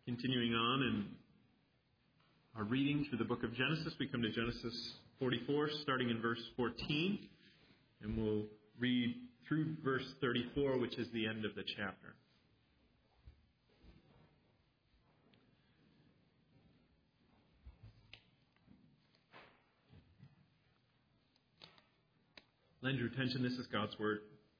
Continuing on in our reading through the book of Genesis, we come to Genesis 44, starting in verse 14, and we'll read through verse 34, which is the end of the chapter. Lend your attention, this is God's word.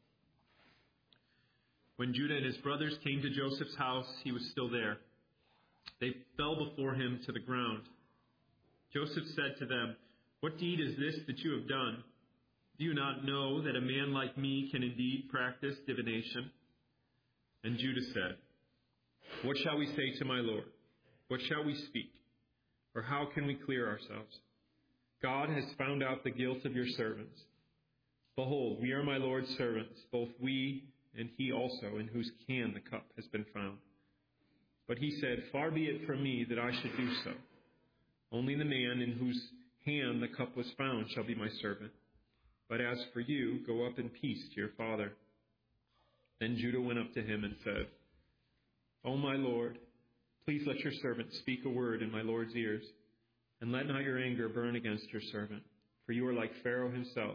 When Judah and his brothers came to Joseph's house, he was still there. They fell before him to the ground. Joseph said to them, "What deed is this that you have done? Do you not know that a man like me can indeed practice divination?" And Judah said, "What shall we say to my Lord? What shall we speak? Or how can we clear ourselves? God has found out the guilt of your servants. Behold, we are my Lord's servants, both we and he also, in whose hand the cup has been found." But he said, "Far be it from me that I should do so. Only the man in whose hand the cup was found shall be my servant. But as for you, go up in peace to your father." Then Judah went up to him and said, "O my Lord, please let your servant speak a word in my Lord's ears, and let not your anger burn against your servant, for you are like Pharaoh himself.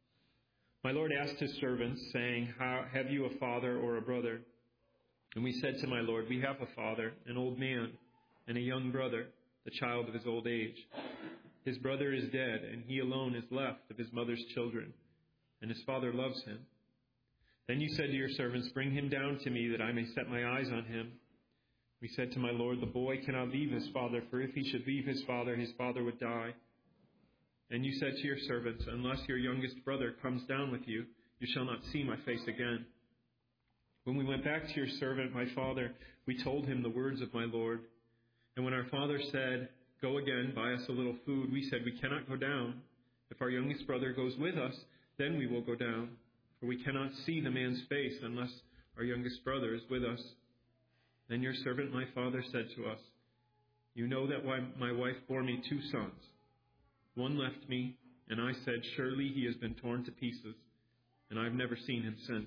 My Lord asked his servants, saying, have you a father or a brother? And we said to my Lord, we have a father, an old man, and a young brother, the child of his old age. His brother is dead, and he alone is left of his mother's children, and his father loves him. Then you said to your servants, bring him down to me, that I may set my eyes on him. We said to my Lord, the boy cannot leave his father, for if he should leave his father would die. And you said to your servants, unless your youngest brother comes down with you, you shall not see my face again. When we went back to your servant, my father, we told him the words of my Lord. And when our father said, go again, buy us a little food, we said, we cannot go down. If our youngest brother goes with us, then we will go down. For we cannot see the man's face unless our youngest brother is with us. Then your servant, my father, said to us, you know that my wife bore me 2 sons. One left me, and I said, surely he has been torn to pieces, and I have never seen him since.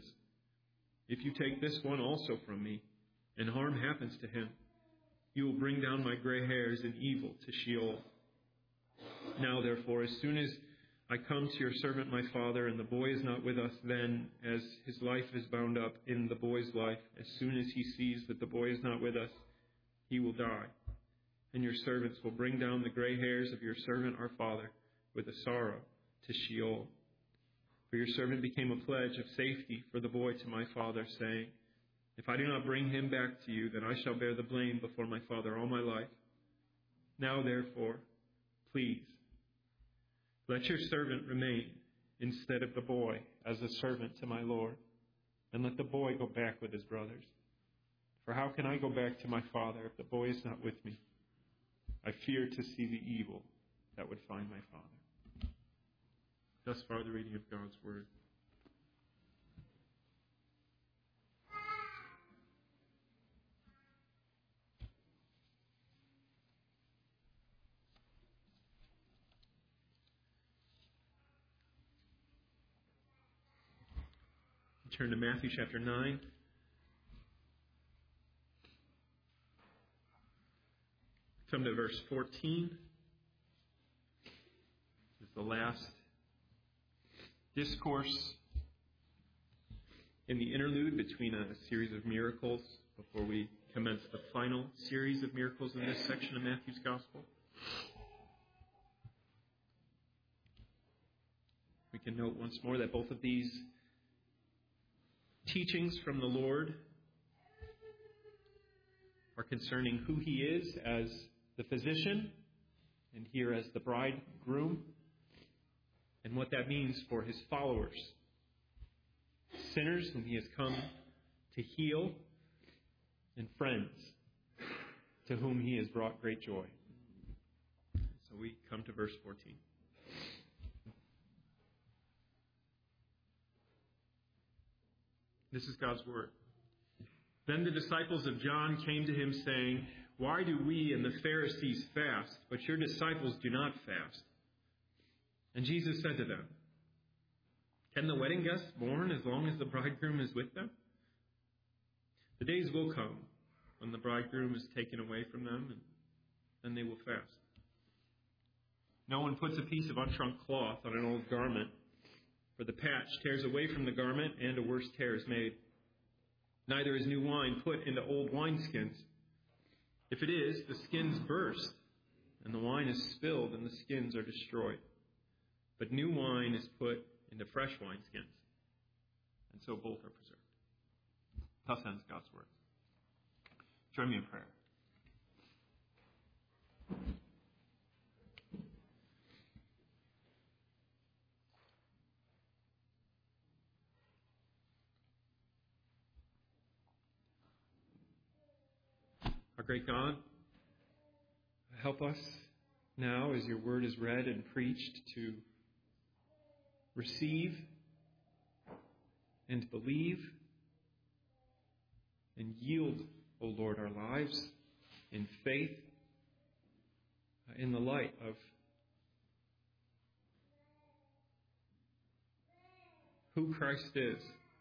If you take this one also from me, and harm happens to him, you will bring down my gray hairs in evil to Sheol. Now, therefore, as soon as I come to your servant my father, and the boy is not with us, then, as his life is bound up in the boy's life, as soon as he sees that the boy is not with us, he will die. And your servants will bring down the gray hairs of your servant our father with a sorrow to Sheol. For your servant became a pledge of safety for the boy to my father, saying, if I do not bring him back to you, then I shall bear the blame before my father all my life. Now, therefore, please, let your servant remain instead of the boy as a servant to my Lord, and let the boy go back with his brothers. For how can I go back to my father if the boy is not with me? I fear to see the evil that would find my father. Thus far, the reading of God's word. Turn to Matthew chapter 9. Come to verse 14. This is the last discourse in the interlude between a series of miracles before we commence the final series of miracles in this section of Matthew's Gospel. We can note once more that both of these teachings from the Lord are concerning who he is as the physician and here as the bridegroom, and what that means for his followers, sinners whom he has come to heal, and friends to whom he has brought great joy. So we come to verse 14. This is God's word. Then the disciples of John came to him saying, why do we and the Pharisees fast, but your disciples do not fast? And Jesus said to them, can the wedding guests mourn as long as the bridegroom is with them? The days will come when the bridegroom is taken away from them, and then they will fast. No one puts a piece of unshrunk cloth on an old garment, for the patch tears away from the garment, and a worse tear is made. Neither is new wine put into old wineskins. If it is, the skins burst, and the wine is spilled, and the skins are destroyed. But new wine is put into fresh wineskins, and so both are preserved. Thus ends God's word. Join me in prayer. Our great God, help us now as your word is read and preached to receive and believe and yield, O Lord, our lives in faith in the light of who Christ is,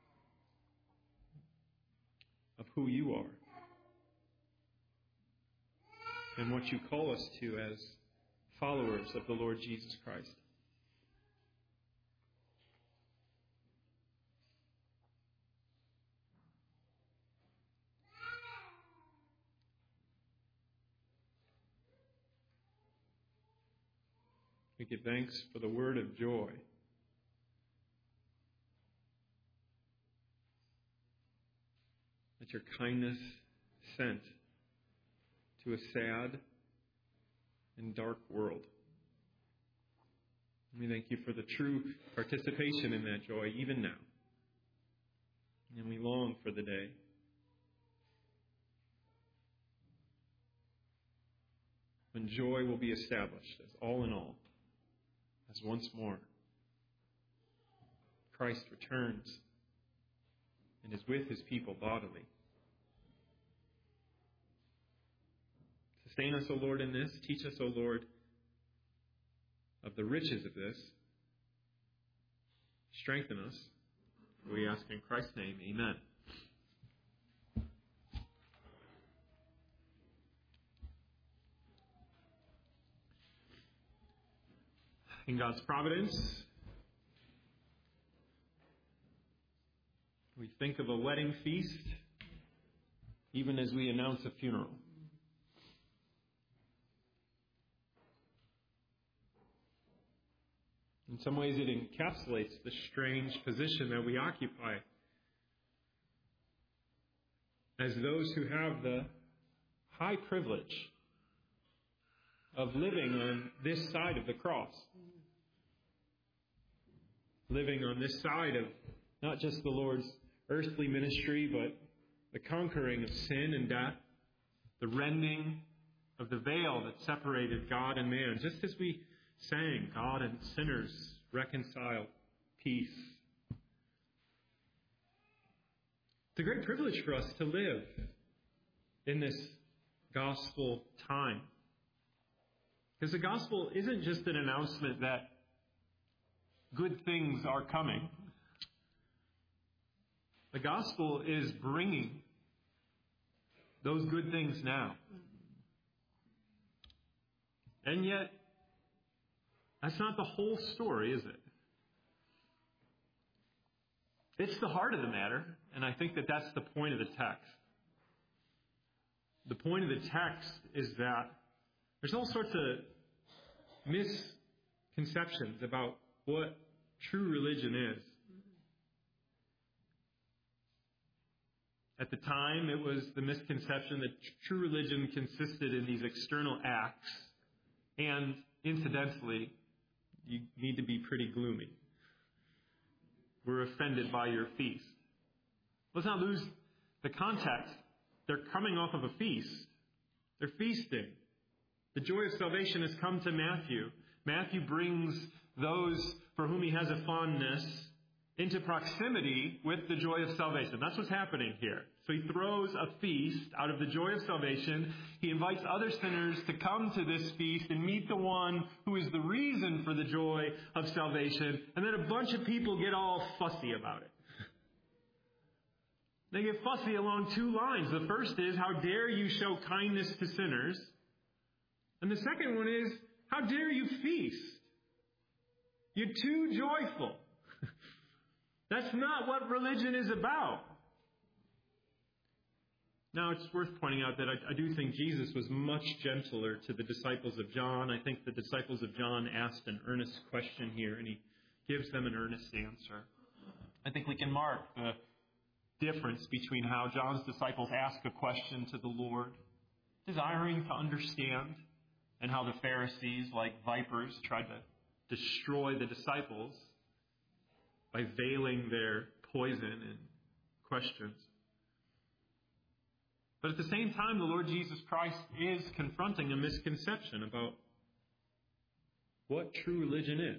of who you are, and what you call us to as followers of the Lord Jesus Christ. We give thanks for the word of joy. That your kindness sent to a sad and dark world. We thank you for the true participation in that joy even now. And we long for the day when joy will be established as all in all, as once more Christ returns and is with his people bodily. Sustain us, O Lord, in this. Teach us, O Lord, of the riches of this. Strengthen us. We ask in Christ's name, amen. In God's providence, we think of a wedding feast even as we announce a funeral. In some ways, it encapsulates the strange position that we occupy as those who have the high privilege of living on this side of the cross. Living on this side of not just the Lord's earthly ministry, but the conquering of sin and death, the rending of the veil that separated God and man, just as we sang, God and sinners reconcile, peace. It's a great privilege for us to live in this gospel time. Because the gospel isn't just an announcement that good things are coming. The gospel is bringing those good things now. And yet, that's not the whole story, is it? It's the heart of the matter, and I think that that's the point of the text. The point of the text is that there's all sorts of misconceptions about what true religion is. At the time, it was the misconception that true religion consisted in these external acts, and incidentally, you need to be pretty gloomy. We're offended by your feast. Let's not lose the context. They're coming off of a feast. They're feasting. The joy of salvation has come to Matthew. Matthew brings those for whom he has a fondness into proximity with the joy of salvation. That's what's happening here. So he throws a feast out of the joy of salvation. He invites other sinners to come to this feast and meet the one who is the reason for the joy of salvation. And then a bunch of people get all fussy about it. They get fussy along two lines. The first is, how dare you show kindness to sinners? And the second one is, how dare you feast? You're too joyful. That's not what religion is about. Now, it's worth pointing out that I do think Jesus was much gentler to the disciples of John. I think the disciples of John asked an earnest question here, and he gives them an earnest answer. I think we can mark the difference between how John's disciples ask a question to the Lord, desiring to understand, and how the Pharisees, like vipers, tried to destroy the disciples by veiling their poison in questions. But at the same time, the Lord Jesus Christ is confronting a misconception about what true religion is.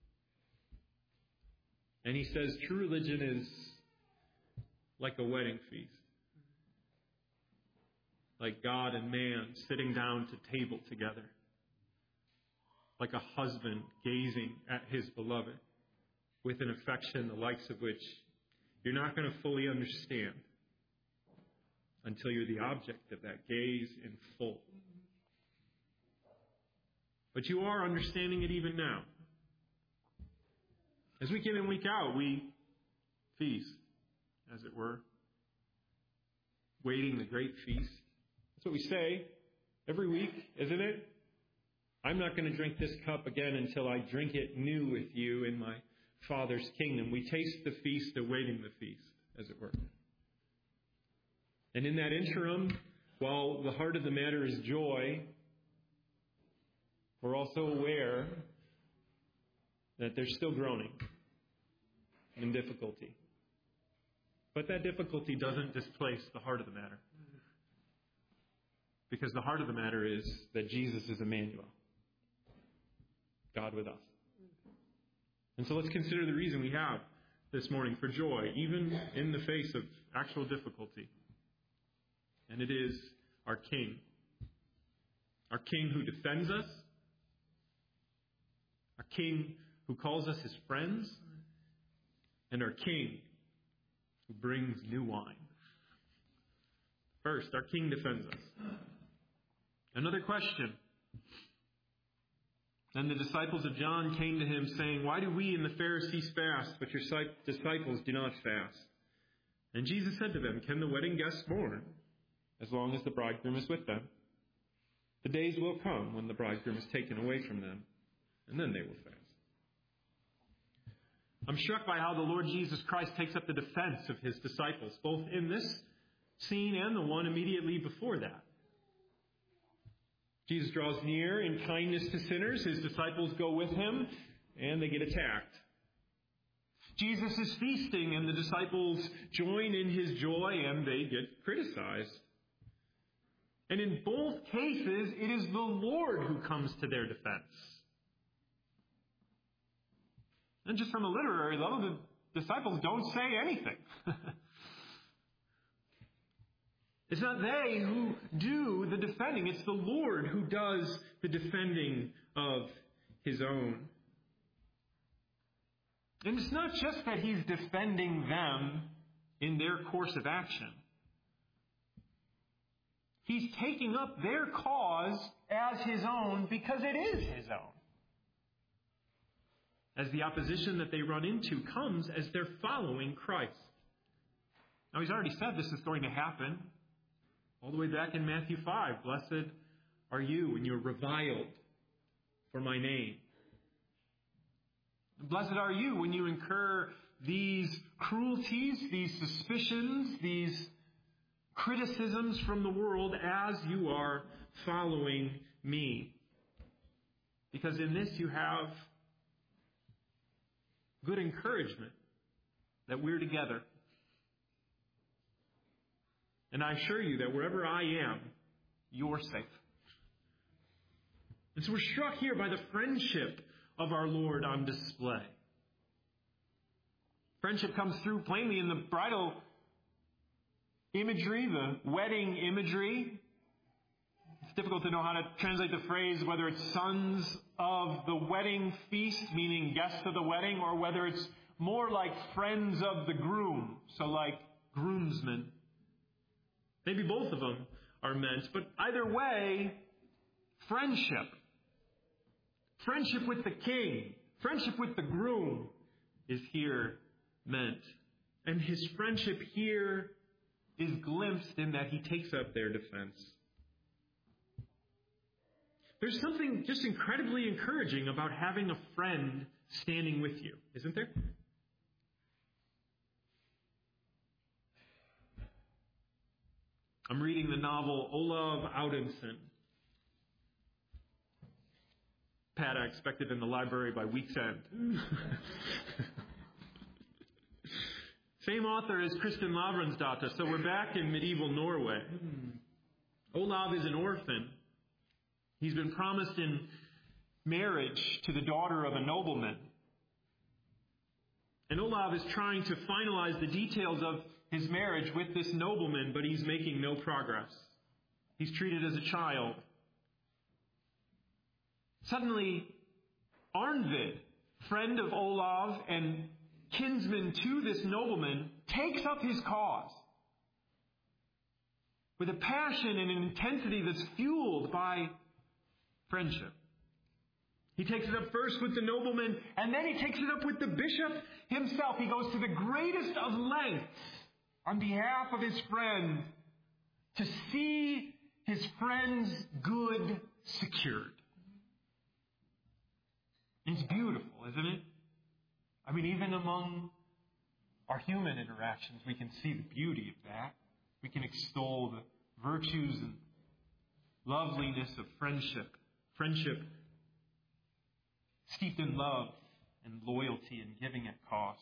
And he says true religion is like a wedding feast. Like God and man sitting down to table together. Like a husband gazing at his beloved with an affection the likes of which you're not going to fully understand until you're the object of that gaze in full. But you are understanding it even now. As week in and week out, we feast, as it were, waiting the great feast. That's what we say every week, isn't it? I'm not going to drink this cup again until I drink it new with you in my Father's kingdom. We taste the feast, awaiting the feast, as it were. And in that interim, while the heart of the matter is joy, we're also aware that there's still groaning and difficulty. But that difficulty doesn't displace the heart of the matter. Because the heart of the matter is that Jesus is Emmanuel, God with us. And so let's consider the reason we have this morning for joy, even in the face of actual difficulty. And it is our King. Our King who defends us. Our King who calls us his friends. And our King who brings new wine. First, our King defends us. Another question. Then the disciples of John came to him saying, "Why do we and the Pharisees fast, but your disciples do not fast?" And Jesus said to them, "Can the wedding guests mourn as long as the bridegroom is with them? The days will come when the bridegroom is taken away from them, and then they will fast." I'm struck by how the Lord Jesus Christ takes up the defense of his disciples, both in this scene and the one immediately before that. Jesus draws near in kindness to sinners. His disciples go with him, and they get attacked. Jesus is feasting, and the disciples join in his joy, and they get criticized. And in both cases, it is the Lord who comes to their defense. And just from a literary level, the disciples don't say anything. It's not they who do the defending. It's the Lord who does the defending of his own. And it's not just that he's defending them in their course of action. He's taking up their cause as his own because it is his own. As the opposition that they run into comes as they're following Christ. Now, he's already said this is going to happen. All the way back in Matthew 5. Blessed are you when you're reviled for my name. Blessed are you when you incur these cruelties, these suspicions, these criticisms from the world as you are following me. Because in this you have good encouragement that we're together. And I assure you that wherever I am, you're safe. And so we're struck here by the friendship of our Lord on display. Friendship comes through plainly in the bridal imagery, the wedding imagery. It's difficult to know how to translate the phrase, whether it's sons of the wedding feast, meaning guests of the wedding, or whether it's more like friends of the groom. So like groomsmen. Maybe both of them are meant, but either way, friendship. Friendship with the king, friendship with the groom is here meant. And his friendship here is glimpsed in that he takes up their defense. There's something just incredibly encouraging about having a friend standing with you, isn't there? I'm reading the novel Olav Audenson. Pat, I expect it in the library by week's end. Same author as Kristin Lavransdatter, so we're back in medieval Norway. Olav is an orphan. He's been promised in marriage to the daughter of a nobleman. And Olav is trying to finalize the details of his marriage with this nobleman, but he's making no progress. He's treated as a child. Suddenly, Arnvid, friend of Olav and kinsman to this nobleman, takes up his cause with a passion and an intensity that's fueled by friendship. He takes it up first with the nobleman, and then he takes it up with the bishop himself. He goes to the greatest of lengths on behalf of his friend to see his friend's good secured. It's beautiful, isn't it? I mean, even among our human interactions, we can see the beauty of that. We can extol the virtues and loveliness of friendship. Friendship steeped in love and loyalty and giving at cost.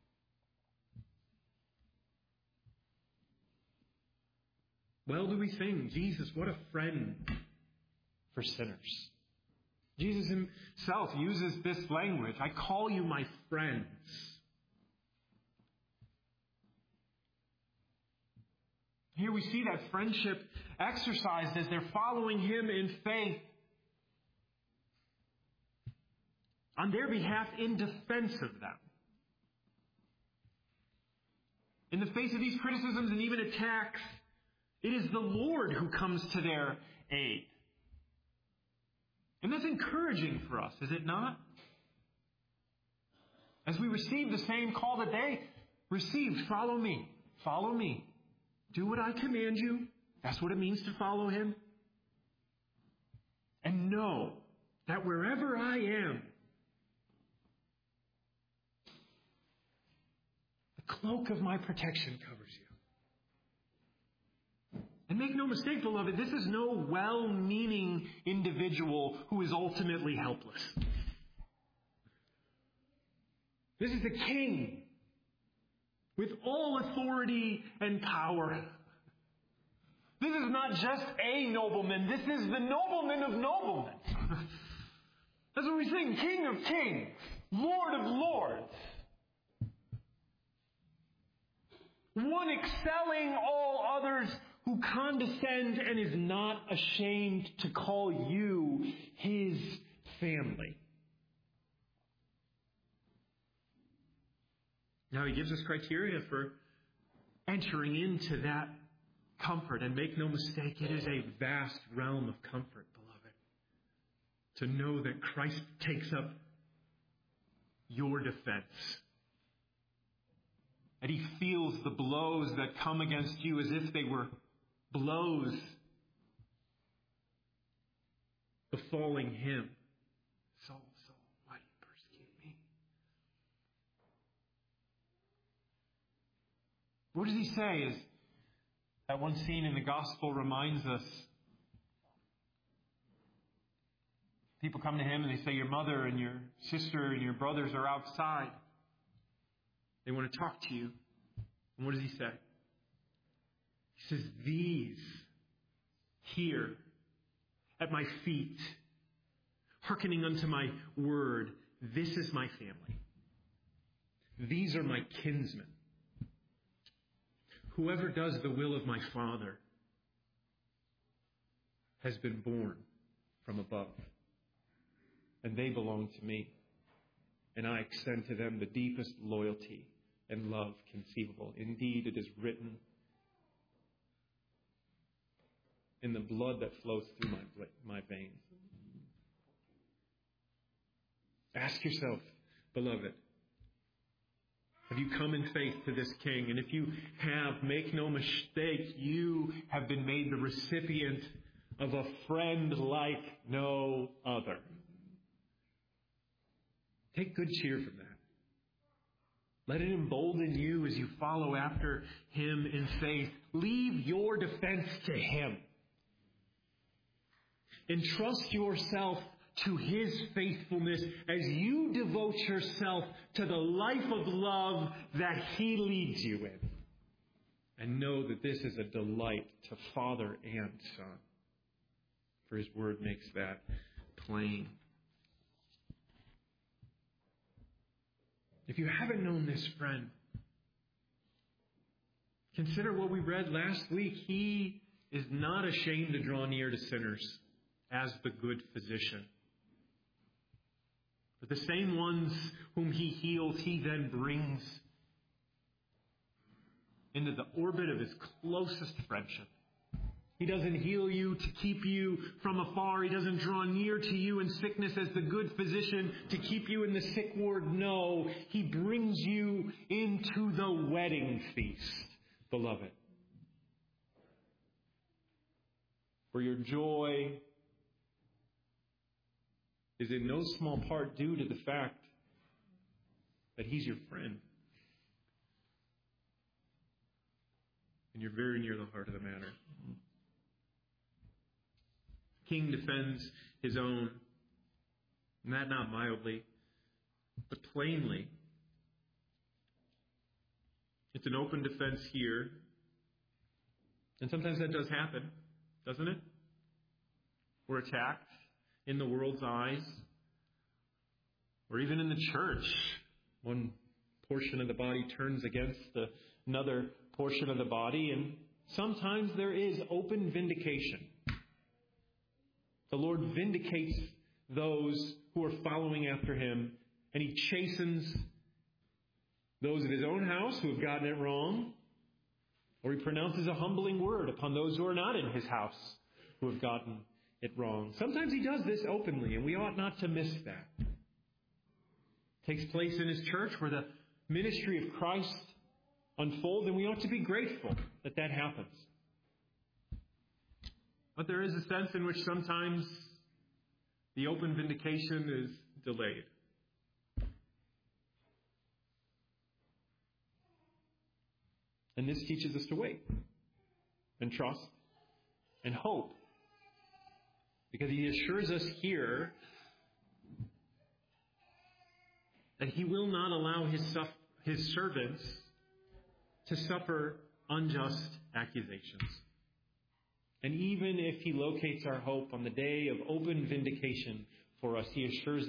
Well do we sing, Jesus, what a friend for sinners. Jesus himself uses this language. I call you my friends. Here we see that friendship exercised as they're following him in faith on their behalf in defense of them. In the face of these criticisms and even attacks, it is the Lord who comes to their aid. And that's encouraging for us, is it not? As we receive the same call that they received, follow me, follow me. Do what I command you. That's what it means to follow him. And know that wherever I am, the cloak of my protection covers you. And make no mistake, beloved, this is no well-meaning individual who is ultimately helpless. This is the king with all authority and power. This is not just a nobleman. This is the nobleman of noblemen. That's what we sing. King of kings. Lord of lords. One excelling all others, who condescends and is not ashamed to call you his family. Now he gives us criteria for entering into that comfort. And make no mistake, it is a vast realm of comfort, beloved. To know that Christ takes up your defense. That he feels the blows that come against you as if they were blows befalling him. Saul, Saul, why do you persecute me? What does he say? Is that one scene in the gospel reminds us. People come to him and they say, your mother and your sister and your brothers are outside. They want to talk to you. And what does he say? He says, these here at my feet, hearkening unto my word, this is my family. These are my kinsmen. Whoever does the will of my Father has been born from above. And they belong to me. And I extend to them the deepest loyalty and love conceivable. Indeed, it is written in the blood that flows through my veins. Ask yourself, beloved, have you come in faith to this King? And if you have, make no mistake, you have been made the recipient of a friend like no other. Take good cheer from that. Let it embolden you as you follow after Him in faith. Leave your defense to Him. Entrust yourself to His faithfulness as you devote yourself to the life of love that He leads you in. And know that this is a delight to Father and Son. For His Word makes that plain. If you haven't known this friend, consider what we read last week. He is not ashamed to draw near to sinners as the good physician. But the same ones whom He heals, He then brings into the orbit of His closest friendship. He doesn't heal you to keep you from afar. He doesn't draw near to you in sickness as the good physician to keep you in the sick ward. No, He brings you into the wedding feast, beloved. For your joy is in no small part due to the fact that He's your friend. And you're very near the heart of the matter. King defends his own, and that not mildly, but plainly. It's an open defense here. And sometimes that does happen, doesn't it? We're attacked in the world's eyes, or even in the church. One portion of the body turns against another portion of the body, and sometimes there is open vindication. The Lord vindicates those who are following after Him, and He chastens those of His own house who have gotten it wrong, or He pronounces a humbling word upon those who are not in His house who have gotten it wrong. Sometimes He does this openly, and we ought not to miss that. It takes place in His church where the ministry of Christ unfolds, and we ought to be grateful that that happens. But there is a sense in which sometimes the open vindication is delayed. And this teaches us to wait and trust and hope. Because He assures us here that He will not allow His servants to suffer unjust accusations. And even if He locates our hope on the day of open vindication for us, He assures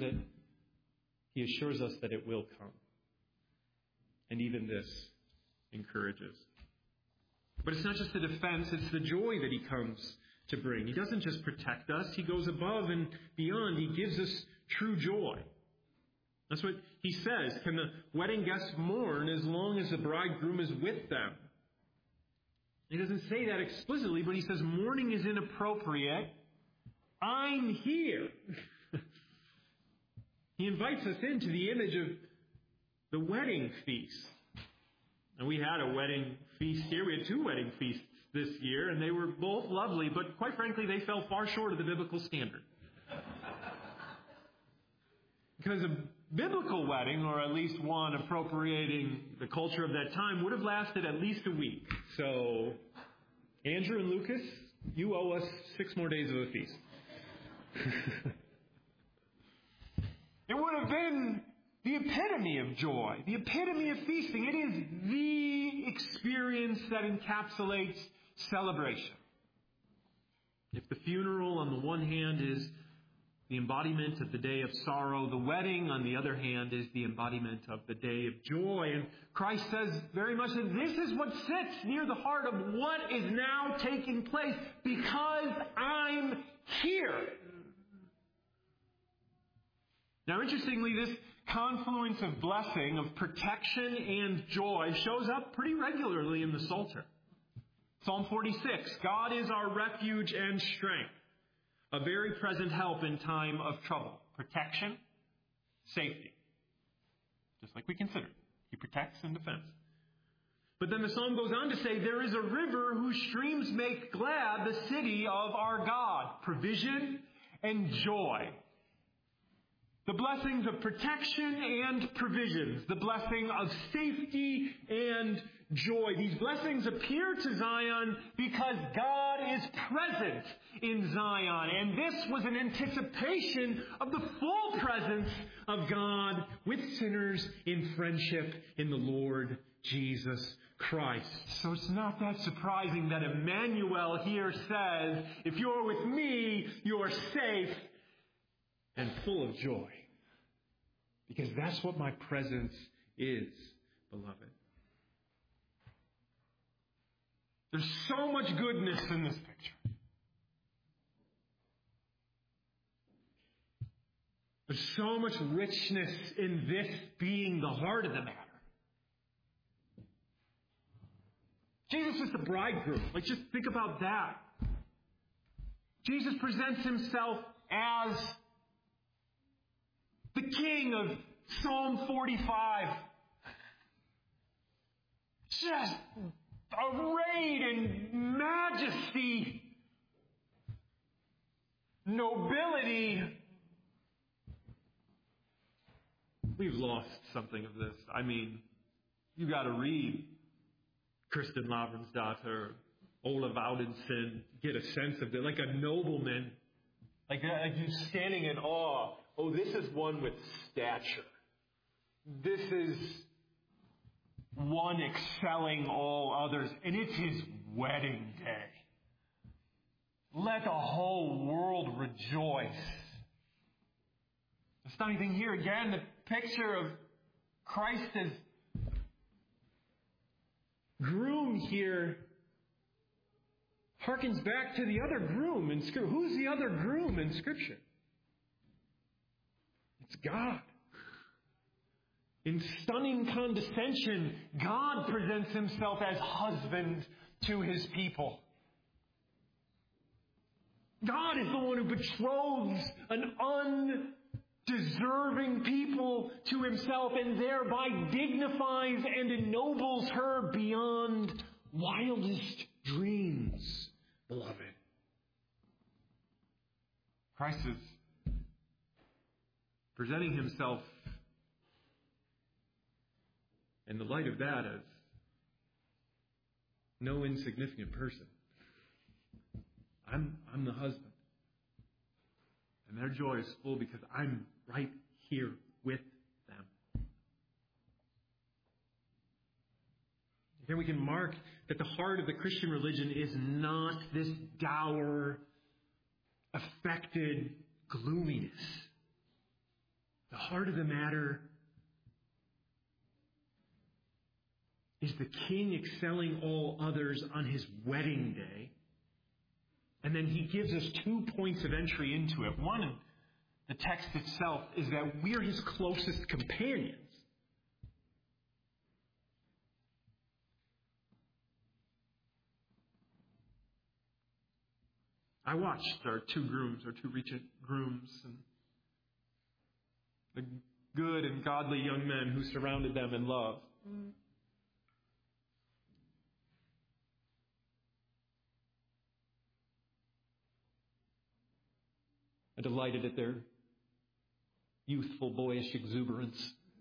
us that it will come. And even this encourages. But it's not just the defense, it's the joy that He comes to bring. He doesn't just protect us, He goes above and beyond. He gives us true joy. That's what He says. Can the wedding guests mourn as long as the bridegroom is with them? He doesn't say that explicitly, but He says mourning is inappropriate. I'm here. He invites us into the image of the wedding feast. And we had a wedding feast here. We had 2 wedding feasts this year, and they were both lovely, but quite frankly, they fell far short of the biblical standard. Because a biblical wedding, or at least one appropriating the culture of that time, would have lasted at least a week. So, Andrew and Lucas, you owe us 6 more days of a feast. It would have been the epitome of joy, the epitome of feasting. It is the experience that encapsulates celebration. If the funeral, on the one hand, is the embodiment of the day of sorrow, the wedding, on the other hand, is the embodiment of the day of joy. And Christ says very much that this is what sits near the heart of what is now taking place, because I'm here. Now, interestingly, this confluence of blessing, of protection and joy shows up pretty regularly in the Psalter. Psalm 46, God is our refuge and strength, a very present help in time of trouble. Protection, safety. Just like we considered. He protects and defends. But then the psalm goes on to say, there is a river whose streams make glad the city of our God. Provision and joy. The blessings of protection and provisions. The blessing of safety and joy. These blessings appear to Zion because God is present in Zion. And this was an anticipation of the full presence of God with sinners in friendship in the Lord Jesus Christ. So it's not that surprising that Emmanuel here says, if you're with me, you're safe and full of joy. Because that's what my presence is, beloved. There's so much goodness in this picture. There's so much richness in this being the heart of the matter. Jesus is the bridegroom. Like, just think about that. Jesus presents himself as the king of Psalm 45. Just arrayed in majesty, nobility. We've lost something of this. I mean, you got to read Kristen Lavransdatter, Ola Vaudinson, get a sense of it. Like a nobleman, like you standing in awe. Oh, this is one with stature. This is one excelling all others. And it's his wedding day. Let the whole world rejoice. The stunning thing here, again, the picture of Christ as groom here harkens back to the other groom in Scripture. Who's the other groom in Scripture? It's God. In stunning condescension, God presents himself as husband to his people. God is the one who betroths an undeserving people to himself and thereby dignifies and ennobles her beyond wildest dreams, beloved. Christ is presenting himself in the light of that as no insignificant person. I'm the husband. And their joy is full because I'm right here with them. Then we can mark that the heart of the Christian religion is not this dour, affected gloominess. The heart of the matter is the King excelling all others on his wedding day. And then he gives us 2 points of entry into it. One, in the text itself, is that we're his closest companions. I watched our 2 regent grooms, and the good and godly young men who surrounded them in love. I delighted at their youthful, boyish exuberance.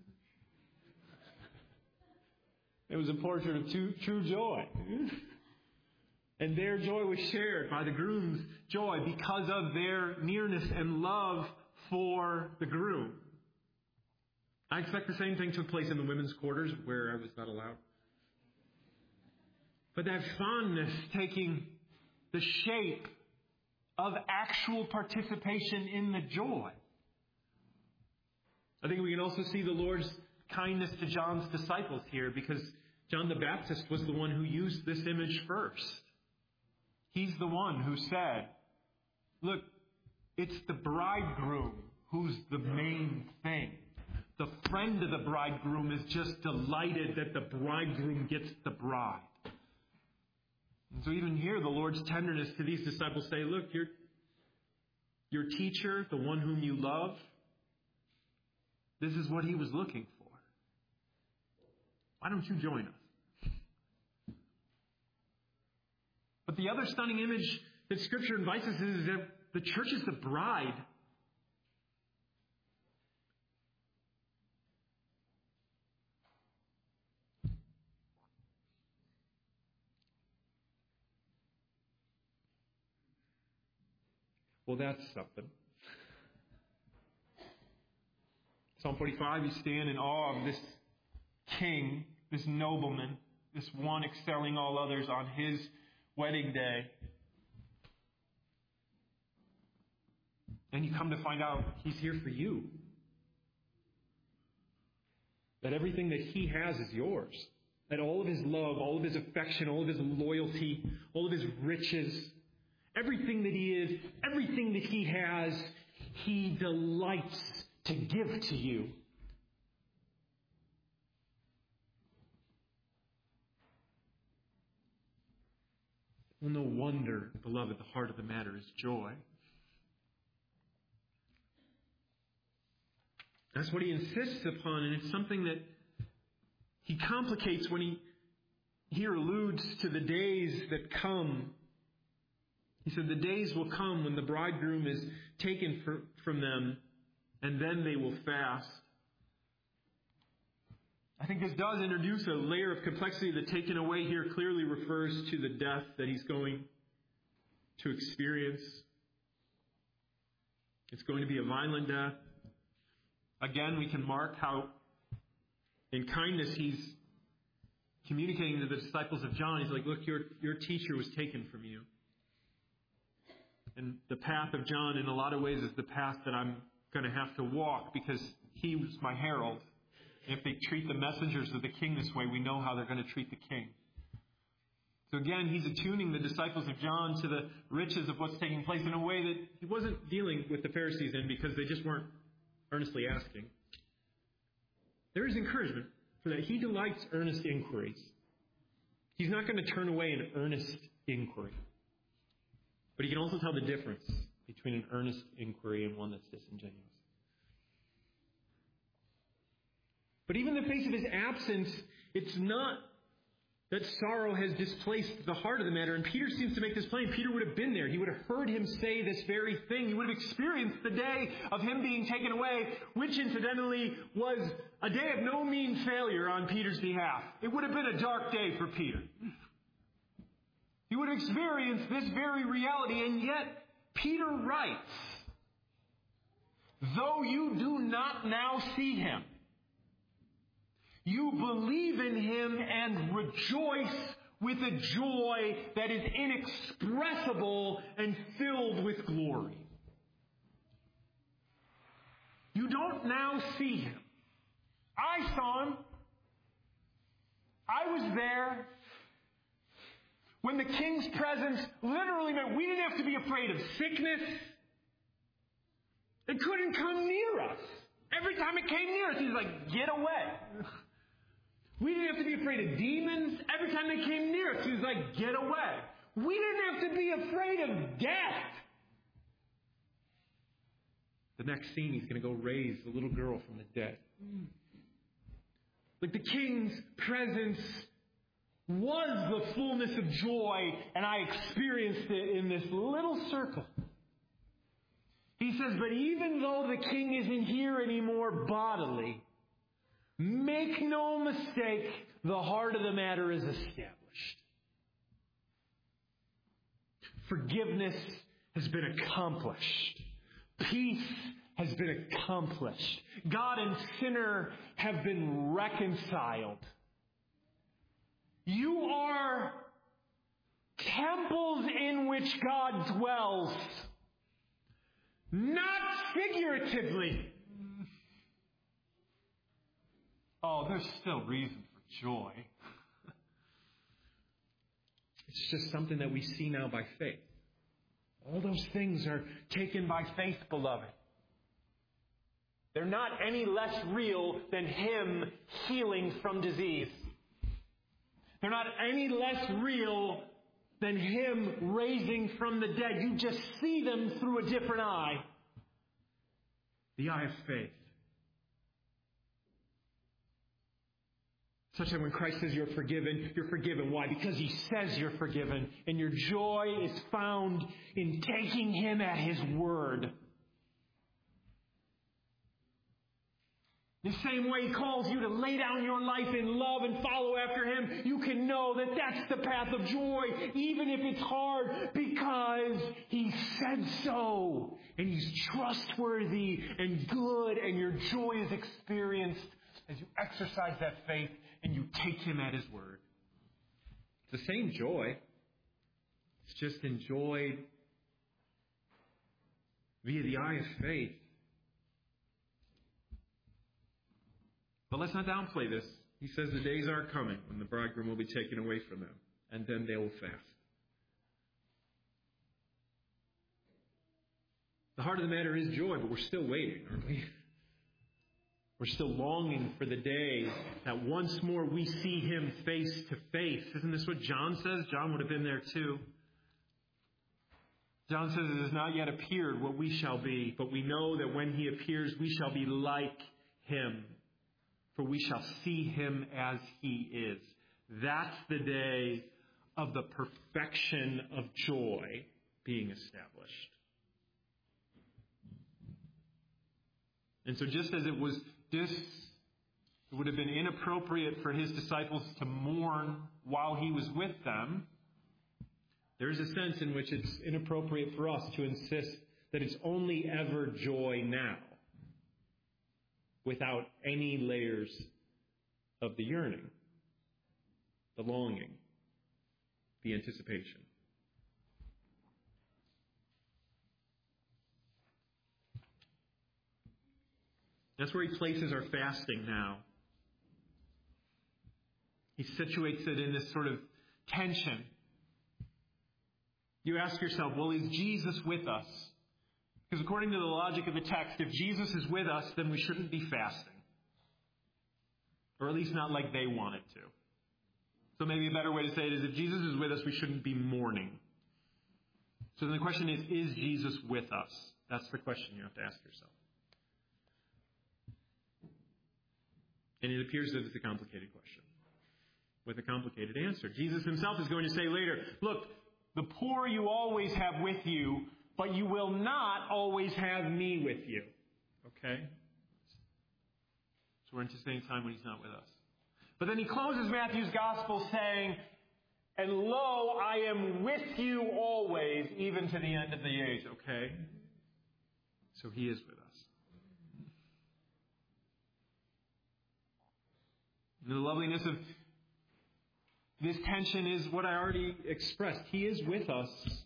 It was a portrait of true joy. And their joy was shared by the groom's joy because of their nearness and love for the groom. I expect the same thing took place in the women's quarters where I was not allowed. But that fondness taking the shape of actual participation in the joy. I think we can also see the Lord's kindness to John's disciples here, because John the Baptist was the one who used this image first. He's the one who said, look, it's the bridegroom who's the main thing. The friend of the bridegroom is just delighted that the bridegroom gets the bride. And so even here, the Lord's tenderness to these disciples say, look, your teacher, the one whom you love, this is what he was looking for. Why don't you join us? But the other stunning image that Scripture invites us is that the church is the bride. Well, that's something. Psalm 45, you stand in awe of this king, this nobleman, this one excelling all others on his wedding day. And you come to find out he's here for you. That everything that he has is yours. That all of his love, all of his affection, all of his loyalty, all of his riches, everything that he is, everything that he has, he delights to give to you. Well, no wonder, beloved, the heart of the matter is joy. That's what he insists upon, and it's something that he complicates when he here alludes to the days that come. He said, the days will come when the bridegroom is taken from them, and then they will fast. I think this does introduce a layer of complexity. The taken away here clearly refers to the death that he's going to experience. It's going to be a violent death. Again, we can mark how in kindness he's communicating to the disciples of John. He's like, look, your teacher was taken from you. And the path of John, in a lot of ways, is the path that I'm going to have to walk because he was my herald. And if they treat the messengers of the king this way, we know how they're going to treat the king. So again, he's attuning the disciples of John to the riches of what's taking place in a way that he wasn't dealing with the Pharisees in because they just weren't earnestly asking. There is encouragement for that. He delights earnest inquiries. He's not going to turn away an earnest inquiry. But he can also tell the difference between an earnest inquiry and one that's disingenuous. But even in the face of his absence, it's not that sorrow has displaced the heart of the matter. And Peter seems to make this plain. Peter would have been there. He would have heard him say this very thing. He would have experienced the day of him being taken away, which incidentally was a day of no mean failure on Peter's behalf. It would have been a dark day for Peter. He would have experienced this very reality, and yet Peter writes, though you do not now see him, you believe in him and rejoice with a joy that is inexpressible and filled with glory. You don't now see him. I saw him. I was there. When the king's presence literally meant we didn't have to be afraid of sickness. It couldn't come near us. Every time it came near us, he's like, get away. We didn't have to be afraid of demons. Every time they came near us, he was like, get away. We didn't have to be afraid of death. The next scene, he's going to go raise the little girl from the dead. Like the king's presence was the fullness of joy, and I experienced it in this little circle. He says, but even though the king isn't here anymore bodily, make no mistake, the heart of the matter is established. Forgiveness has been accomplished. Peace has been accomplished. God and sinner have been reconciled. You are temples in which God dwells. Not figuratively. Oh, there's still reason for joy. It's just something that we see now by faith. All those things are taken by faith, beloved. They're not any less real than Him healing from disease. They're not any less real than Him raising from the dead. You just see them through a different eye. The eye of faith. Such that when Christ says you're forgiven, you're forgiven. Why? Because He says you're forgiven. And your joy is found in taking Him at His word. The same way He calls you to lay down your life in love and follow after Him, you can know that that's the path of joy, even if it's hard, because He said so. And He's trustworthy and good, and your joy is experienced as you exercise that faith and you take Him at His word. It's the same joy. It's just enjoyed via the eye of faith. But let's not downplay this. He says the days are coming when the bridegroom will be taken away from them, and then they will fast. The heart of the matter is joy, but we're still waiting, aren't we? We're still longing for the day that once more we see Him face to face. Isn't this what John says? John would have been there too. John says it has not yet appeared what we shall be, but we know that when He appears, we shall be like Him. For we shall see Him as He is. That's the day of the perfection of joy being established. And so just as it would have been inappropriate for His disciples to mourn while He was with them, there's a sense in which it's inappropriate for us to insist that it's only ever joy now, without any layers of the yearning, the longing, the anticipation. That's where He places our fasting now. He situates it in this sort of tension. You ask yourself, well, is Jesus with us? Because according to the logic of the text, if Jesus is with us, then we shouldn't be fasting. Or at least not like they want it to. So maybe a better way to say it is, if Jesus is with us, we shouldn't be mourning. So then the question is Jesus with us? That's the question you have to ask yourself. And it appears that it's a complicated question, with a complicated answer. Jesus Himself is going to say later, look, the poor you always have with you, but you will not always have me with you. Okay? So we're anticipating a time when He's not with us. But then He closes Matthew's Gospel saying, and lo, I am with you always, even to the end of the age. Okay? So He is with us. And the loveliness of this tension is what I already expressed. He is with us.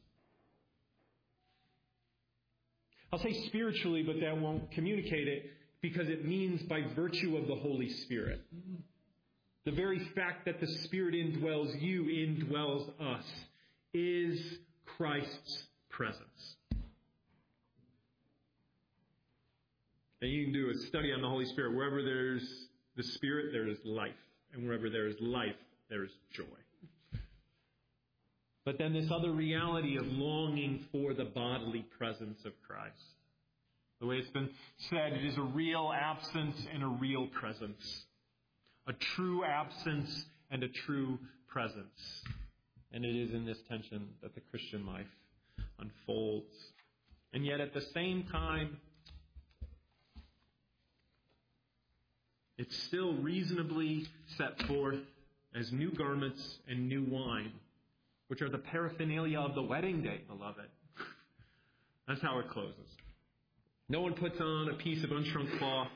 I'll say spiritually, but that won't communicate it, because it means by virtue of the Holy Spirit. The very fact that the Spirit indwells you, indwells us, is Christ's presence. And you can do a study on the Holy Spirit. Wherever there's the Spirit, there is life. And wherever there is life, there is joy. But then this other reality of longing for the bodily presence of Christ. The way it's been said, it is a real absence and a real presence. A true absence and a true presence. And it is in this tension that the Christian life unfolds. And yet at the same time, it's still reasonably set forth as new garments and new wine, which are the paraphernalia of the wedding day, beloved. That's how it closes. No one puts on a piece of unshrunk cloth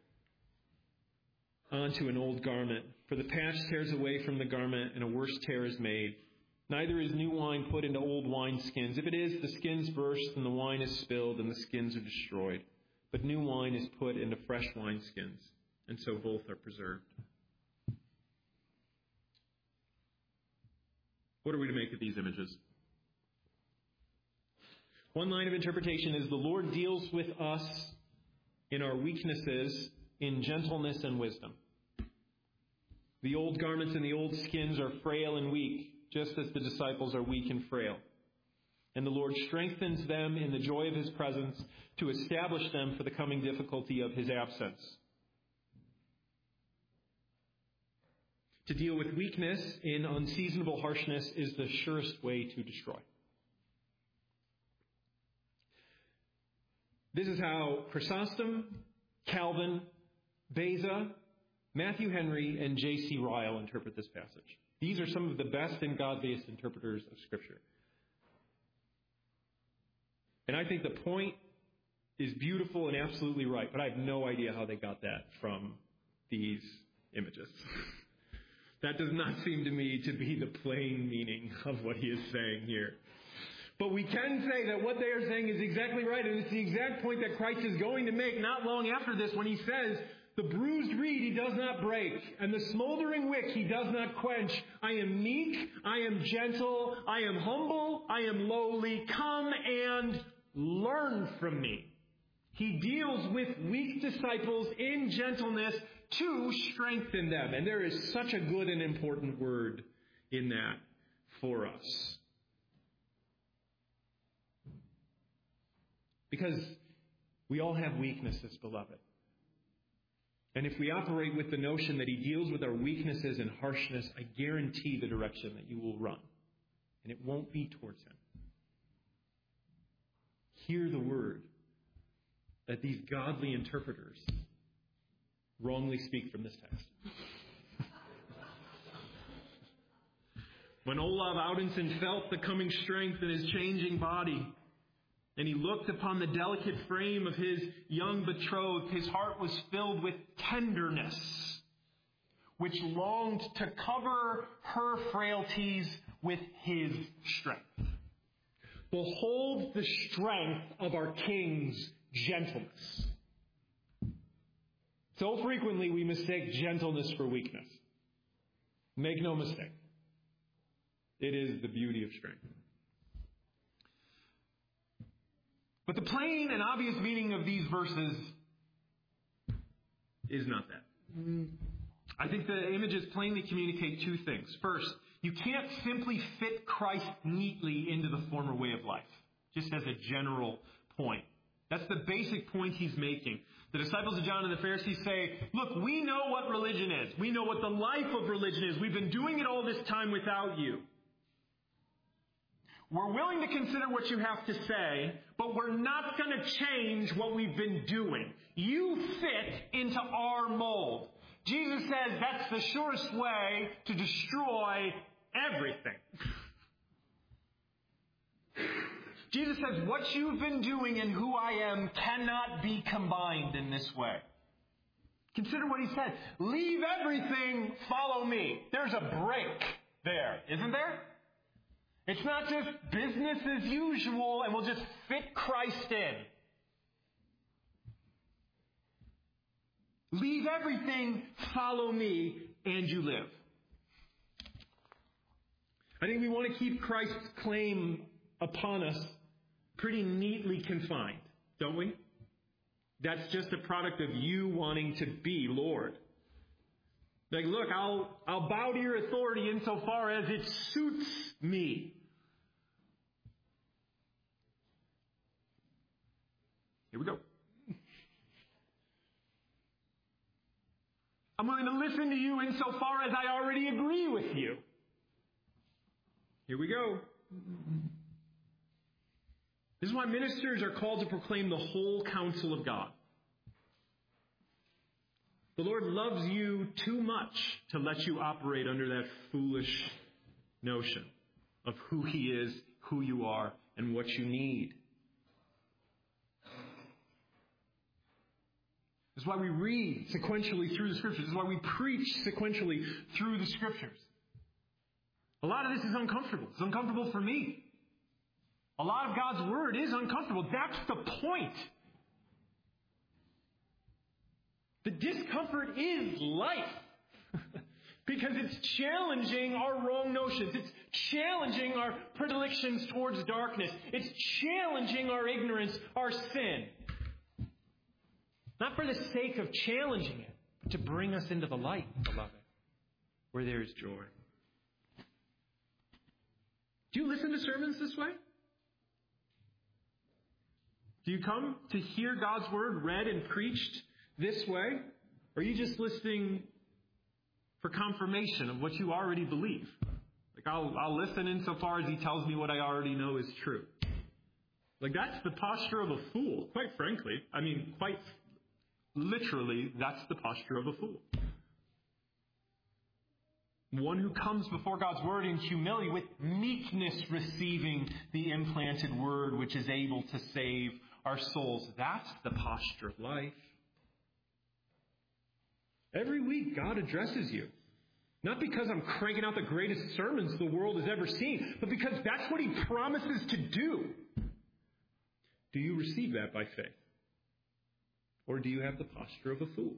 onto an old garment, for the patch tears away from the garment and a worse tear is made. Neither is new wine put into old wineskins. If it is, the skins burst and the wine is spilled and the skins are destroyed. But new wine is put into fresh wineskins, and so both are preserved. What are we to make of these images? One line of interpretation is the Lord deals with us in our weaknesses in gentleness and wisdom. The old garments and the old skins are frail and weak, just as the disciples are weak and frail. And the Lord strengthens them in the joy of His presence to establish them for the coming difficulty of His absence. To deal with weakness in unseasonable harshness is the surest way to destroy. This is how Chrysostom, Calvin, Beza, Matthew Henry, and J.C. Ryle interpret this passage. These are some of the best and godliest interpreters of Scripture. And I think the point is beautiful and absolutely right, but I have no idea how they got that from these images. That does not seem to me to be the plain meaning of what he is saying here. But we can say that what they are saying is exactly right, and it's the exact point that Christ is going to make not long after this when he says, the bruised reed He does not break, and the smoldering wick He does not quench. I am meek, I am gentle, I am humble, I am lowly. Come and learn from me. He deals with weak disciples in gentleness to strengthen them. And there is such a good and important word in that for us. Because we all have weaknesses, beloved. And if we operate with the notion that He deals with our weaknesses and harshness, I guarantee the direction that you will run. And it won't be towards Him. Hear the word that these godly interpreters wrongly speak from this text. When Olav Audenson felt the coming strength in his changing body, and he looked upon the delicate frame of his young betrothed, his heart was filled with tenderness, which longed to cover her frailties with his strength. Behold the strength of our King's gentleness. So frequently we mistake gentleness for weakness. Make no mistake. It is the beauty of strength. But the plain and obvious meaning of these verses is not that. I think the images plainly communicate two things. First, you can't simply fit Christ neatly into the former way of life, just as a general point. That's the basic point he's making. The disciples of John and the Pharisees say, look, we know what religion is. We know what the life of religion is. We've been doing it all this time without you. We're willing to consider what you have to say, but we're not going to change what we've been doing. You fit into our mold. Jesus says that's the surest way to destroy everything. Jesus says what you've been doing and who I am cannot be combined in this way. Consider what he said. Leave everything, follow me. There's a break there, isn't there? It's not just business as usual and we'll just fit Christ in. Leave everything, follow me, and you live. I think we want to keep Christ's claim upon us pretty neatly confined, don't we? That's just a product of you wanting to be Lord. Like, look, I'll bow to your authority insofar as it suits me. Here we go. I'm willing to listen to you insofar as I already agree with you. Here we go. This is why ministers are called to proclaim the whole counsel of God. The Lord loves you too much to let you operate under that foolish notion of who He is, who you are, and what you need. This is why we read sequentially through the Scriptures. This is why we preach sequentially through the Scriptures. A lot of this is uncomfortable. It's uncomfortable for me. A lot of God's Word is uncomfortable. That's the point. The discomfort is life. Because it's challenging our wrong notions. It's challenging our predilections towards darkness. It's challenging our ignorance, our sin. Not for the sake of challenging it, but to bring us into the light, beloved, where there is joy. Do you listen to sermons this way? Do you come to hear God's Word read and preached this way? Or are you just listening for confirmation of what you already believe? Like, I'll listen insofar as he tells me what I already know is true. Like, that's the posture of a fool, quite frankly. I mean, quite literally, that's the posture of a fool. One who comes before God's Word in humility, with meekness receiving the implanted Word which is able to save our souls. That's the posture of life. Every week, God addresses you. Not because I'm cranking out the greatest sermons the world has ever seen, but because that's what He promises to do. Do you receive that by faith? Or do you have the posture of a fool?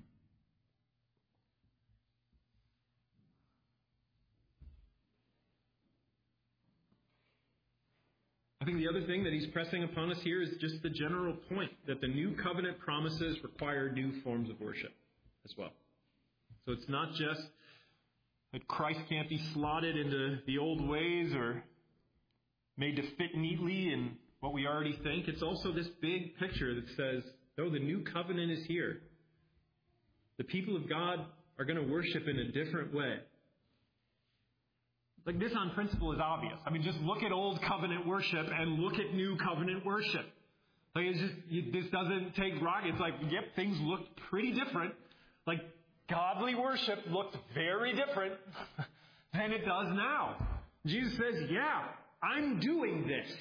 I think the other thing that he's pressing upon us here is just the general point that the new covenant promises require new forms of worship as well. So it's not just that Christ can't be slotted into the old ways or made to fit neatly in what we already think. It's also this big picture that says, no, the new covenant is here. The people of God are going to worship in a different way. Like, this on principle is obvious. I mean, just look at old covenant worship and look at new covenant worship. Like, it's just, this doesn't take rocket. It's like, yep, things look pretty different. Like, godly worship looked very different than it does now. Jesus says, yeah, I'm doing this.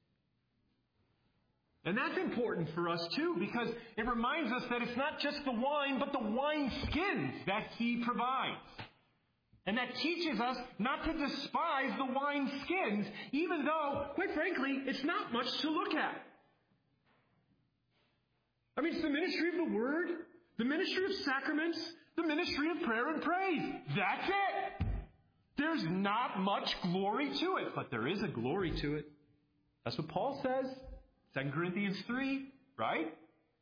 And that's important for us too, because it reminds us that it's not just the wine, but the wine skins that He provides. And that teaches us not to despise the wine skins, even though, quite frankly, it's not much to look at. I mean, it's the ministry of the Word, the ministry of sacraments, the ministry of prayer and praise. That's it. There's not much glory to it, but there is a glory to it. That's what Paul says, 2 Corinthians 3, right?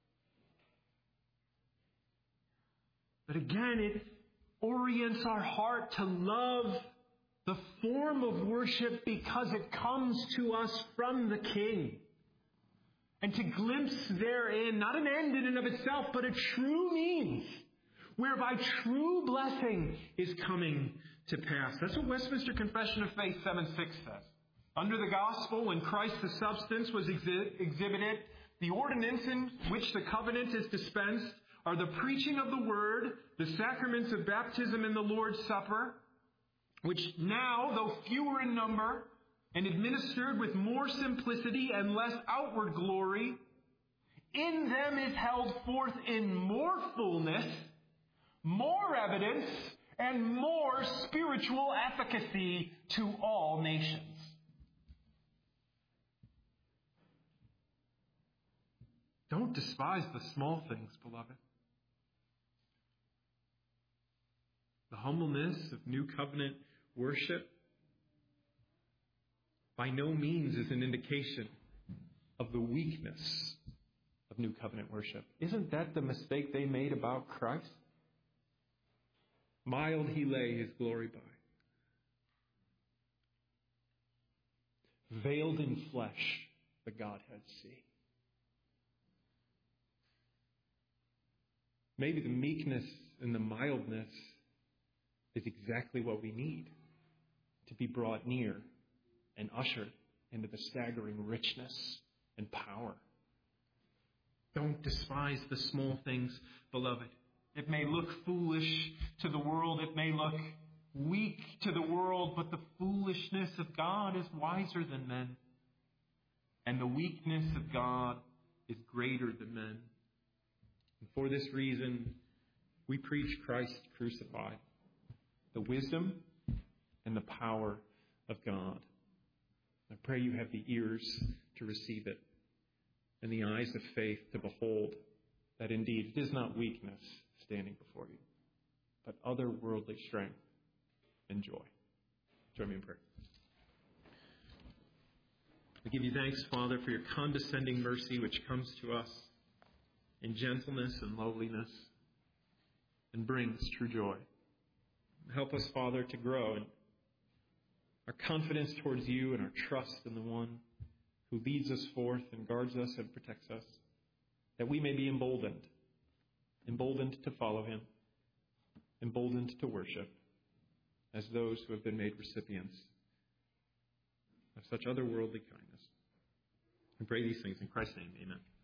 But again, it orients our heart to love the form of worship because it comes to us from the King. And to glimpse therein, not an end in and of itself, but a true means whereby true blessing is coming to pass. That's what Westminster Confession of Faith 7:6 says. Under the gospel, when Christ the substance was exhibited, the ordinance in which the covenant is dispensed are the preaching of the Word, the sacraments of baptism and the Lord's Supper, which now, though fewer in number, and administered with more simplicity and less outward glory, in them is held forth in more fullness, more evidence, and more spiritual efficacy to all nations. Don't despise the small things, beloved. The humbleness of New Covenant worship by no means is an indication of the weakness of New Covenant worship. Isn't that the mistake they made about Christ? Mild He lay His glory by. Veiled in flesh, the Godhead see. Maybe the meekness and the mildness is exactly what we need to be brought near and ushered into the staggering richness and power. Don't despise the small things, beloved. It may look foolish to the world. It may look weak to the world, but the foolishness of God is wiser than men. And the weakness of God is greater than men. And for this reason, we preach Christ crucified, the wisdom and the power of God. I pray you have the ears to receive it and the eyes of faith to behold that indeed it is not weakness standing before you, but otherworldly strength and joy. Join me in prayer. We give you thanks, Father, for your condescending mercy which comes to us. in gentleness and lowliness, and brings true joy. Help us, Father, to grow in our confidence towards you and our trust in the one who leads us forth and guards us and protects us, that we may be emboldened to follow him, emboldened to worship as those who have been made recipients of such otherworldly kindness. We pray these things in Christ's name. Amen.